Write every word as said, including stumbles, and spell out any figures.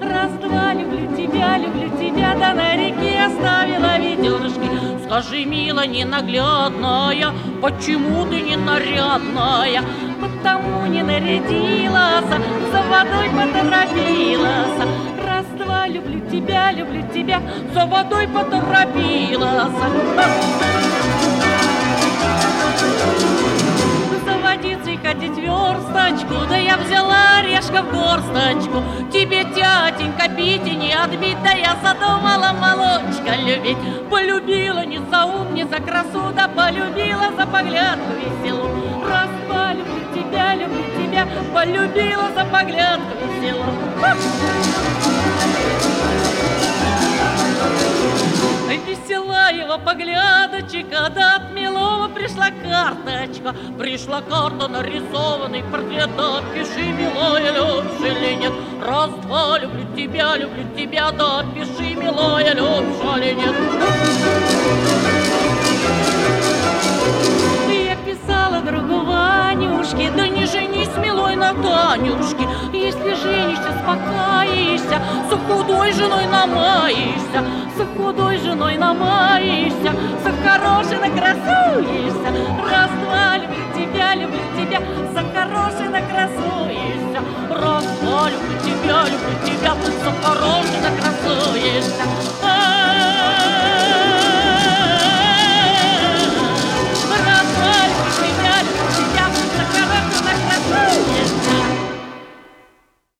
Раз-два, люблю тебя, люблю тебя, да на реке оставила ведерышки. Скажи, мила ненаглядная, почему ты не нарядная? Потому не нарядилась, за водой поторопилась. Раз-два, люблю тебя, люблю тебя, за водой поторопилась. За водицей ходить версточку, да я взяла орешка в горсточку. Тебе, тятенька, пить и не отбить, да я задумала молочка любить. Полюбила не за ум, не за красу, да полюбила за поглядку веселу. Раз-два, люблю тебя, люблю тебя, полюбила за поглядку веселу. Весела его поглядочка, да от милого пришла карточка. Пришла карта, нарисованный портрет, да пиши, милая, любишь или нет. Раз-два, люблю тебя, люблю тебя, да пиши, милая, любишь или нет. Я писала другу Ванюшке, да не женись, милой, на Танюшке. Если женишься, спокаешься, с худой женой намаешься. С худой женой намаешься, с хорошей накрасуешься. Раз-два, люблю тебя, люблю тебя, с хорошей накрасуешься. Раз-два, люблю тебя, люблю тебя.